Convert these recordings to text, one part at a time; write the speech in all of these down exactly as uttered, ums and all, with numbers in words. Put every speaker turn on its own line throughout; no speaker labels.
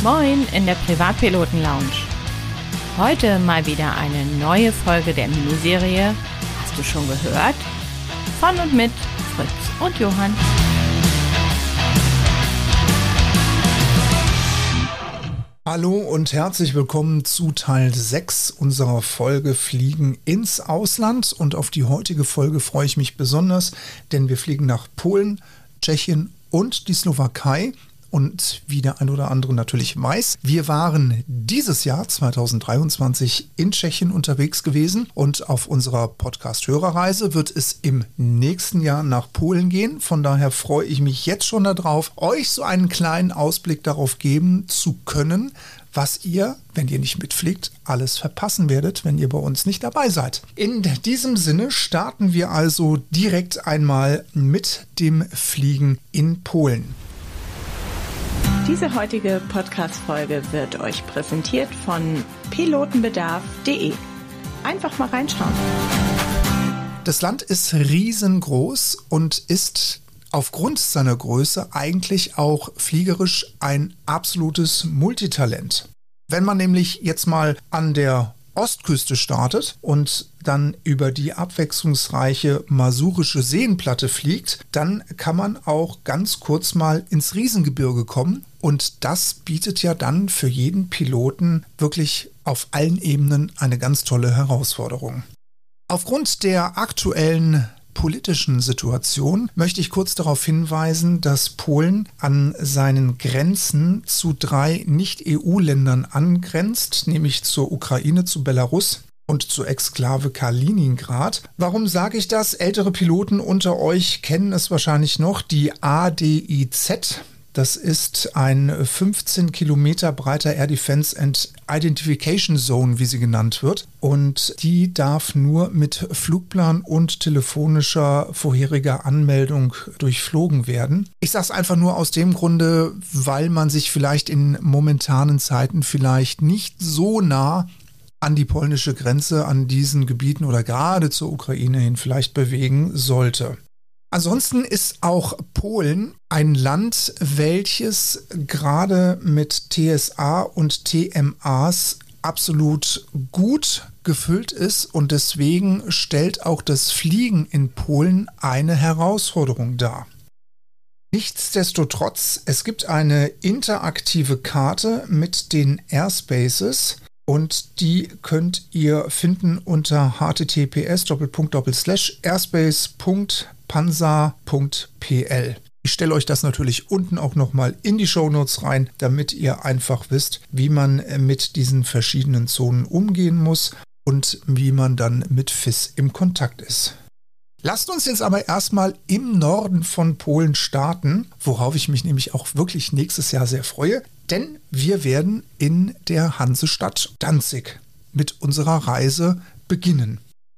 Moin in der Privatpiloten-Lounge. Heute mal wieder eine neue Folge der Miniserie Hast du schon gehört? Von und mit Fritz und Johann.
Hallo und herzlich willkommen zu Teil sechs unserer Folge Fliegen ins Ausland. Und auf die heutige Folge freue ich mich besonders, denn wir fliegen nach Polen, Tschechien und die Slowakei. Und wie der ein oder andere natürlich weiß, wir waren dieses Jahr zweitausenddreiundzwanzig in Tschechien unterwegs gewesen und auf unserer Podcast-Hörerreise wird es im nächsten Jahr nach Polen gehen. Von daher freue ich mich jetzt schon darauf, euch so einen kleinen Ausblick darauf geben zu können, was ihr, wenn ihr nicht mitfliegt, alles verpassen werdet, wenn ihr bei uns nicht dabei seid. In diesem Sinne starten wir also direkt einmal mit dem Fliegen in Polen.
Diese heutige Podcast-Folge wird euch präsentiert von pilotenbedarf punkt de. Einfach mal reinschauen.
Das Land ist riesengroß und ist aufgrund seiner Größe eigentlich auch fliegerisch ein absolutes Multitalent. Wenn man nämlich jetzt mal an der Ostküste startet und dann über die abwechslungsreiche masurische Seenplatte fliegt, dann kann man auch ganz kurz mal ins Riesengebirge kommen und das bietet ja dann für jeden Piloten wirklich auf allen Ebenen eine ganz tolle Herausforderung. Aufgrund der aktuellen politischen Situation möchte ich kurz darauf hinweisen, dass Polen an seinen Grenzen zu drei Nicht-E U-Ländern angrenzt, nämlich zur Ukraine, zu Belarus und zur Exklave Kaliningrad. Warum sage ich das? Ältere Piloten unter euch kennen es wahrscheinlich noch, die A D I Z. Das ist ein fünfzehn Kilometer breiter Air Defense and Identification Zone, wie sie genannt wird. Und die darf nur mit Flugplan und telefonischer vorheriger Anmeldung durchflogen werden. Ich sage es einfach nur aus dem Grunde, weil man sich vielleicht in momentanen Zeiten vielleicht nicht so nah an die polnische Grenze, an diesen Gebieten oder gerade zur Ukraine hin vielleicht bewegen sollte. Ansonsten ist auch Polen ein Land, welches gerade mit T S A und T M As absolut gut gefüllt ist und deswegen stellt auch das Fliegen in Polen eine Herausforderung dar. Nichtsdestotrotz, es gibt eine interaktive Karte mit den Airspaces und die könnt ihr finden unter h t t p s airspace punkt panzer punkt p l. Ich stelle euch das natürlich unten auch nochmal in die Shownotes rein, damit ihr einfach wisst, wie man mit diesen verschiedenen Zonen umgehen muss und wie man dann mit F I S im Kontakt ist. Lasst uns jetzt aber erstmal im Norden von Polen starten, worauf ich mich nämlich auch wirklich nächstes Jahr sehr freue, denn wir werden in der Hansestadt Danzig mit unserer Reise beginnen.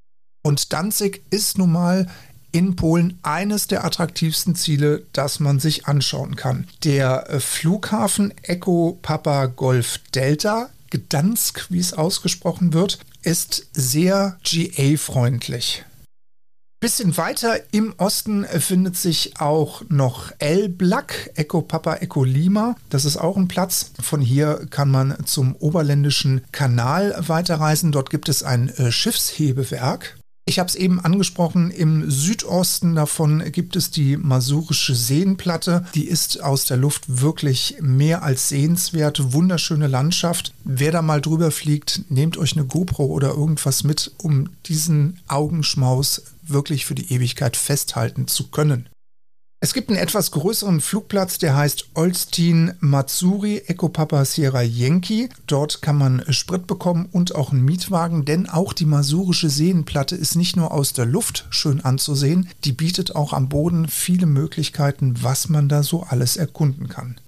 Und Danzig ist nun mal in Polen eines der attraktivsten Ziele, das man sich anschauen kann. Der Flughafen Echo Papa Golf Delta, Gdansk, wie es ausgesprochen wird, ist sehr G A-freundlich. Bisschen weiter im Osten findet sich auch noch Elbląg, Echo Papa Echo Lima. Das ist auch ein Platz. Von hier kann man zum Oberländischen Kanal weiterreisen. Dort gibt es ein äh, Schiffshebewerk. Ich habe es eben angesprochen, im Südosten davon gibt es die masurische Seenplatte. Die ist aus der Luft wirklich mehr als sehenswert, wunderschöne Landschaft. Wer da mal drüber fliegt, nehmt euch eine GoPro oder irgendwas mit, um diesen Augenschmaus wirklich für die Ewigkeit festhalten zu können. Es gibt einen etwas größeren Flugplatz, der heißt Olsztyn Mazuri Echo Papa Sierra Yankee. Dort kann man Sprit bekommen und auch einen Mietwagen, denn auch die masurische Seenplatte ist nicht nur aus der Luft schön anzusehen, die bietet auch am Boden viele Möglichkeiten, was man da so alles erkunden kann.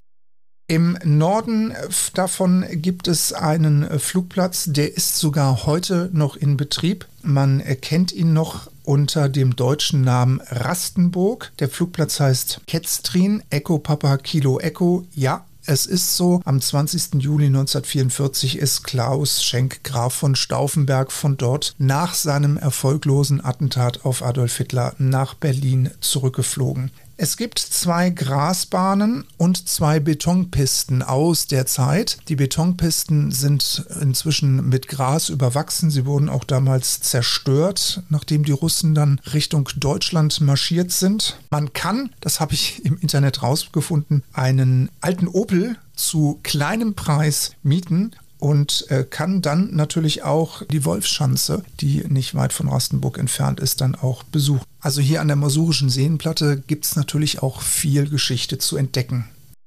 Im Norden davon gibt es einen Flugplatz, der ist sogar heute noch in Betrieb. Man erkennt ihn noch unter dem deutschen Namen Rastenburg. Der Flugplatz heißt Ketztrin, Echo Papa Kilo Echo. Ja, es ist so, am zwanzigsten Juli neunzehnhundertvierundvierzig ist Klaus Schenk Graf von Stauffenberg von dort nach seinem erfolglosen Attentat auf Adolf Hitler nach Berlin zurückgeflogen. Es gibt zwei Grasbahnen und zwei Betonpisten aus der Zeit. Die Betonpisten sind inzwischen mit Gras überwachsen. Sie wurden auch damals zerstört, nachdem die Russen dann Richtung Deutschland marschiert sind. Man kann, das habe ich im Internet rausgefunden, einen alten Opel zu kleinem Preis mieten und äh, kann dann natürlich auch die Wolfschanze, die nicht weit von Rastenburg entfernt ist, dann auch besuchen. Also hier an der Masurischen Seenplatte gibt es natürlich auch viel Geschichte zu entdecken.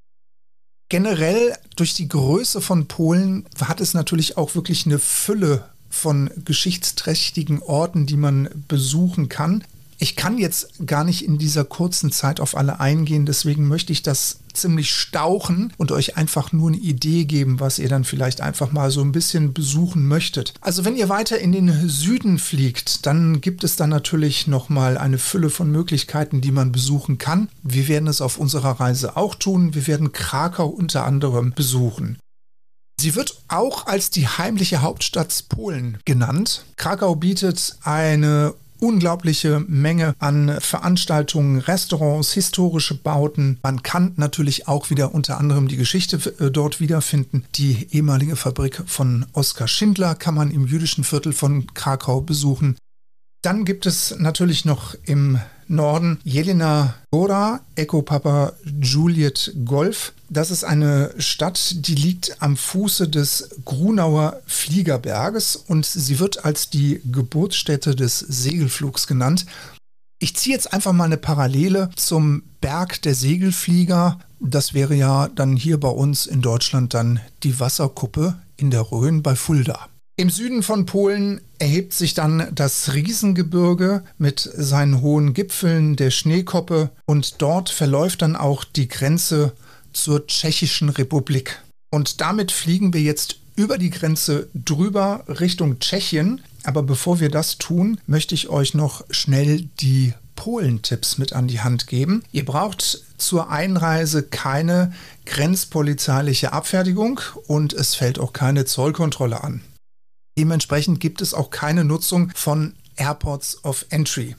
Generell durch die Größe von Polen hat es natürlich auch wirklich eine Fülle von geschichtsträchtigen Orten, die man besuchen kann. Ich kann jetzt gar nicht in dieser kurzen Zeit auf alle eingehen, deswegen möchte ich das ziemlich stauchen und euch einfach nur eine Idee geben, was ihr dann vielleicht einfach mal so ein bisschen besuchen möchtet. Also wenn ihr weiter in den Süden fliegt, dann gibt es dann natürlich nochmal eine Fülle von Möglichkeiten, die man besuchen kann. Wir werden es auf unserer Reise auch tun. Wir werden Krakau unter anderem besuchen. Sie wird auch als die heimliche Hauptstadt Polen genannt. Krakau bietet eine unglaubliche Menge an Veranstaltungen, Restaurants, historische Bauten. Man kann natürlich auch wieder unter anderem die Geschichte dort wiederfinden. Die ehemalige Fabrik von Oskar Schindler kann man im jüdischen Viertel von Krakau besuchen. Dann gibt es natürlich noch im Norden Jelena Góra, Echo Papa Juliet Golf. Das ist eine Stadt, die liegt am Fuße des Grunauer Fliegerberges und sie wird als die Geburtsstätte des Segelflugs genannt. Ich ziehe jetzt einfach mal eine Parallele zum Berg der Segelflieger. Das wäre ja dann hier bei uns in Deutschland dann die Wasserkuppe in der Rhön bei Fulda. Im Süden von Polen erhebt sich dann das Riesengebirge mit seinen hohen Gipfeln, der Schneekoppe, und dort verläuft dann auch die Grenze zur Tschechischen Republik. Und damit fliegen wir jetzt über die Grenze drüber Richtung Tschechien. Aber bevor wir das tun, möchte ich euch noch schnell die Polen-Tipps mit an die Hand geben. Ihr braucht zur Einreise keine grenzpolizeiliche Abfertigung und es fällt auch keine Zollkontrolle an. Dementsprechend gibt es auch keine Nutzung von Airports of Entry.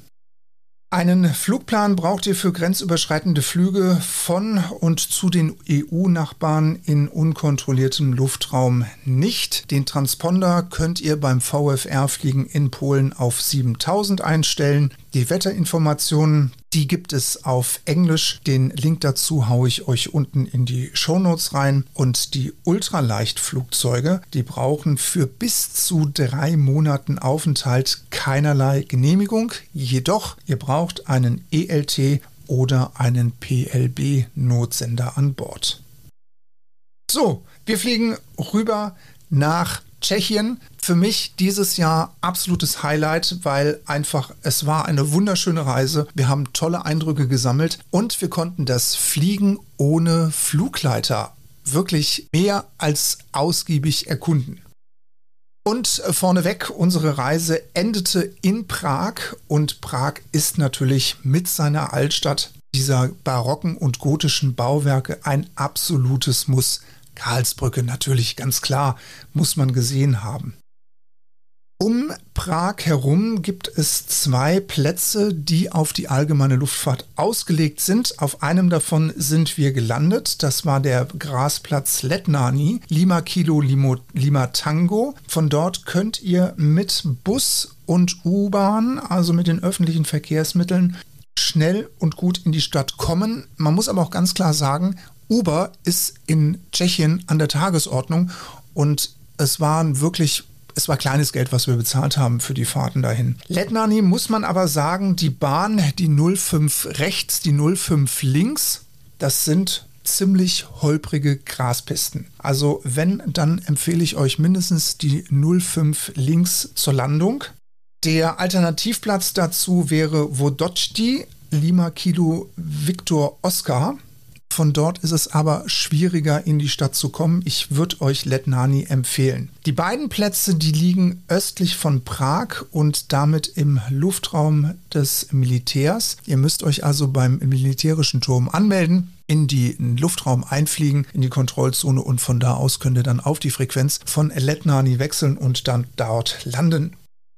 Einen Flugplan braucht ihr für grenzüberschreitende Flüge von und zu den E U-Nachbarn in unkontrolliertem Luftraum nicht. Den Transponder könnt ihr beim V F R-Fliegen in Polen auf siebentausend einstellen. Die Wetterinformationen, die gibt es auf Englisch. Den Link dazu haue ich euch unten in die Shownotes rein. Und die Ultraleichtflugzeuge, die brauchen für bis zu drei Monaten Aufenthalt keinerlei Genehmigung. Jedoch, ihr braucht einen E L T oder einen P L B-Notsender an Bord. So, wir fliegen rüber nach Tschechien. Für mich dieses Jahr absolutes Highlight, weil einfach es war eine wunderschöne Reise. Wir haben tolle Eindrücke gesammelt und wir konnten das Fliegen ohne Flugleiter wirklich mehr als ausgiebig erkunden. Und vorneweg, unsere Reise endete in Prag und Prag ist natürlich mit seiner Altstadt, dieser barocken und gotischen Bauwerke, ein absolutes Muss. Karlsbrücke natürlich, ganz klar, muss man gesehen haben. Um Prag herum gibt es zwei Plätze, die auf die allgemeine Luftfahrt ausgelegt sind. Auf einem davon sind wir gelandet. Das war der Grasplatz Letnani, Lima Kilo Limo, Lima Tango. Von dort könnt ihr mit Bus und U-Bahn, also mit den öffentlichen Verkehrsmitteln, schnell und gut in die Stadt kommen. Man muss aber auch ganz klar sagen, Uber ist in Tschechien an der Tagesordnung und es waren wirklich Es war kleines Geld, was wir bezahlt haben für die Fahrten dahin. Letnani muss man aber sagen, die Bahn, die null fünf rechts, die null fünf links, das sind ziemlich holprige Graspisten. Also wenn, dann empfehle ich euch mindestens die null fünf links zur Landung. Der Alternativplatz dazu wäre Wodocki, Lima Kilo Viktor Oskar. Von dort ist es aber schwieriger, in die Stadt zu kommen. Ich würde euch Letnani empfehlen. Die beiden Plätze, die liegen östlich von Prag und damit im Luftraum des Militärs. Ihr müsst euch also beim militärischen Turm anmelden, in den Luftraum einfliegen, in die Kontrollzone und von da aus könnt ihr dann auf die Frequenz von Letnani wechseln und dann dort landen.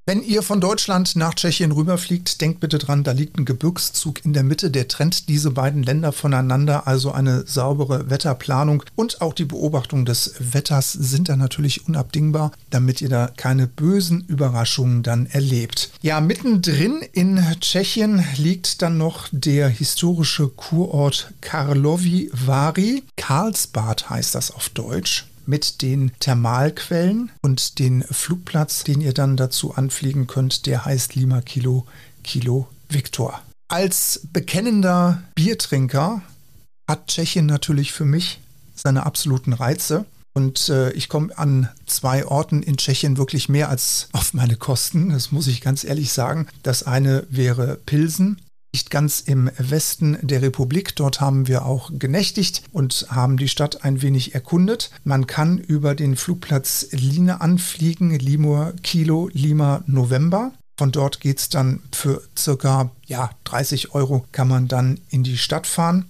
Wenn ihr von Deutschland nach Tschechien rüberfliegt, denkt bitte dran, da liegt ein Gebirgszug in der Mitte, der trennt diese beiden Länder voneinander, also eine saubere Wetterplanung und auch die Beobachtung des Wetters sind da natürlich unabdingbar, damit ihr da keine bösen Überraschungen dann erlebt. Ja, mittendrin in Tschechien liegt dann noch der historische Kurort Karlovy Vary. Karlsbad heißt das auf Deutsch. Mit den Thermalquellen und den Flugplatz, den ihr dann dazu anfliegen könnt, der heißt Lima Kilo Kilo Viktor. Als bekennender Biertrinker hat Tschechien natürlich für mich seine absoluten Reize. Und äh, ich komme an zwei Orten in Tschechien wirklich mehr als auf meine Kosten. Das muss ich ganz ehrlich sagen. Das eine wäre Pilsen. Nicht ganz im Westen der Republik. Dort haben wir auch genächtigt und haben die Stadt ein wenig erkundet. Man kann über den Flugplatz Line anfliegen, Limur Kilo Lima November. Von dort geht es dann für circa ja, dreißig Euro kann man dann in die Stadt fahren.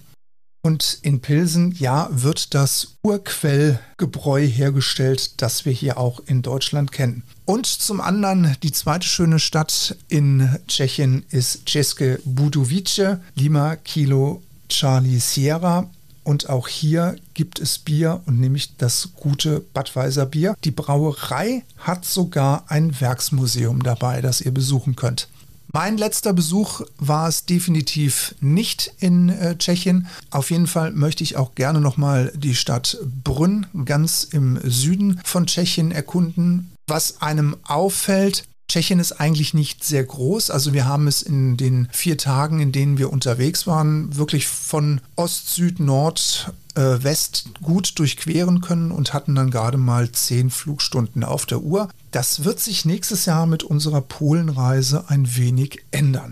Und in Pilsen, ja, wird das Urquellgebräu hergestellt, das wir hier auch in Deutschland kennen. Und zum anderen, die zweite schöne Stadt in Tschechien ist České Budějovice, Lima Kilo Charlie Sierra. Und auch hier gibt es Bier und nämlich das gute Budweiser Bier. Die Brauerei hat sogar ein Werksmuseum dabei, das ihr besuchen könnt. Mein letzter Besuch war es definitiv nicht in äh, Tschechien. Auf jeden Fall möchte ich auch gerne nochmal die Stadt Brünn ganz im Süden von Tschechien erkunden. Was einem auffällt, Tschechien ist eigentlich nicht sehr groß. Also wir haben es in den vier Tagen, in denen wir unterwegs waren, wirklich von Ost, Süd, Nord, äh, West gut durchqueren können und hatten dann gerade mal zehn Flugstunden auf der Uhr. Das wird sich nächstes Jahr mit unserer Polenreise ein wenig ändern.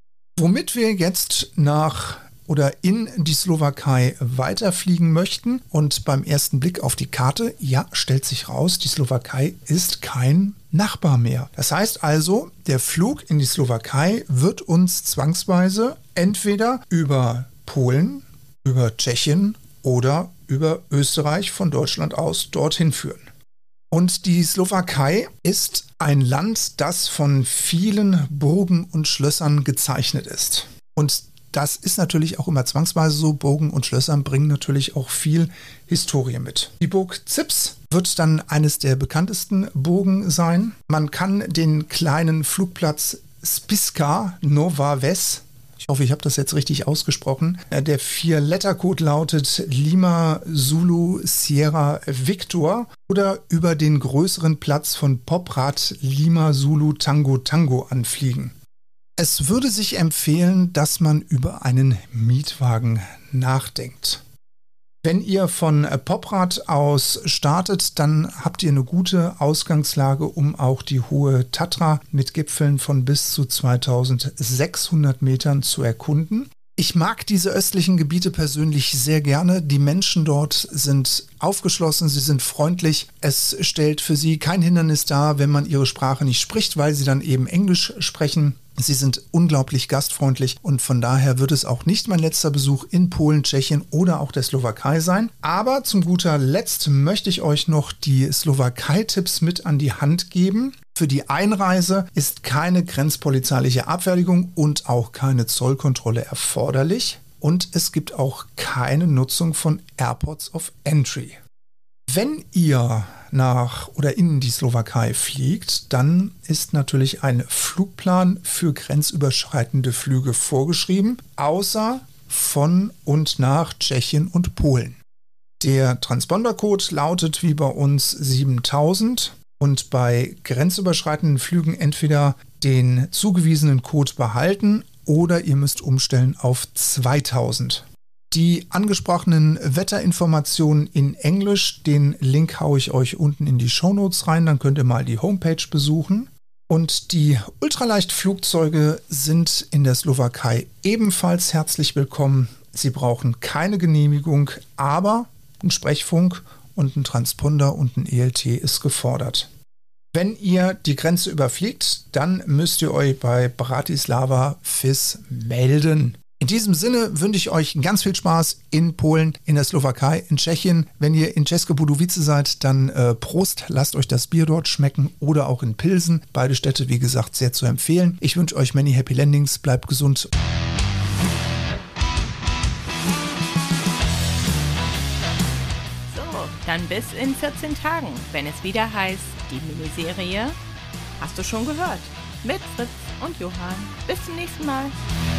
Womit wir jetzt nach oder in die Slowakei weiterfliegen möchten. Und beim ersten Blick auf die Karte, ja, stellt sich raus, die Slowakei ist kein Nachbar mehr. Das heißt also, der Flug in die Slowakei wird uns zwangsweise entweder über Polen, über Tschechien oder über Österreich von Deutschland aus dorthin führen. Und die Slowakei ist ein Land, das von vielen Burgen und Schlössern gezeichnet ist. Und das ist natürlich auch immer zwangsweise so. Burgen und Schlösser bringen natürlich auch viel Historie mit. Die Burg Zips wird dann eines der bekanntesten Burgen sein. Man kann den kleinen Flugplatz Spišská Nová Ves, ich hoffe, ich habe das jetzt richtig ausgesprochen, der Vier-Letter-Code lautet Lima Zulu Sierra Victor, oder über den größeren Platz von Poprad Lima Zulu Tango Tango anfliegen. Es würde sich empfehlen, dass man über einen Mietwagen nachdenkt. Wenn ihr von Poprad aus startet, dann habt ihr eine gute Ausgangslage, um auch die hohe Tatra mit Gipfeln von bis zu zweitausendsechshundert Metern zu erkunden. Ich mag diese östlichen Gebiete persönlich sehr gerne. Die Menschen dort sind aufgeschlossen, sie sind freundlich. Es stellt für sie kein Hindernis dar, wenn man ihre Sprache nicht spricht, weil sie dann eben Englisch sprechen. Sie sind unglaublich gastfreundlich und von daher wird es auch nicht mein letzter Besuch in Polen, Tschechien oder auch der Slowakei sein. Aber zum guter Letzt möchte ich euch noch die Slowakei-Tipps mit an die Hand geben. Für die Einreise ist keine grenzpolizeiliche Abfertigung und auch keine Zollkontrolle erforderlich. Und es gibt auch keine Nutzung von Airports of Entry. Wenn ihr nach oder in die Slowakei fliegt, dann ist natürlich ein Flugplan für grenzüberschreitende Flüge vorgeschrieben, außer von und nach Tschechien und Polen. Der Transpondercode lautet wie bei uns siebentausend und bei grenzüberschreitenden Flügen entweder den zugewiesenen Code behalten oder ihr müsst umstellen auf zweitausend. Die angesprochenen Wetterinformationen in Englisch, den Link haue ich euch unten in die Shownotes rein, dann könnt ihr mal die Homepage besuchen. Und die Ultraleichtflugzeuge sind in der Slowakei ebenfalls herzlich willkommen. Sie brauchen keine Genehmigung, aber ein Sprechfunk und ein Transponder und ein E L T ist gefordert. Wenn ihr die Grenze überfliegt, dann müsst ihr euch bei Bratislava F I S melden. In diesem Sinne wünsche ich euch ganz viel Spaß in Polen, in der Slowakei, in Tschechien. Wenn ihr in České Budějovice seid, dann äh, Prost, lasst euch das Bier dort schmecken oder auch in Pilsen. Beide Städte, wie gesagt, sehr zu empfehlen. Ich wünsche euch many happy landings, bleibt gesund.
So, dann bis in vierzehn Tagen, wenn es wieder heißt, die Miniserie Hast du schon gehört? Mit Fritz und Johann. Bis zum nächsten Mal.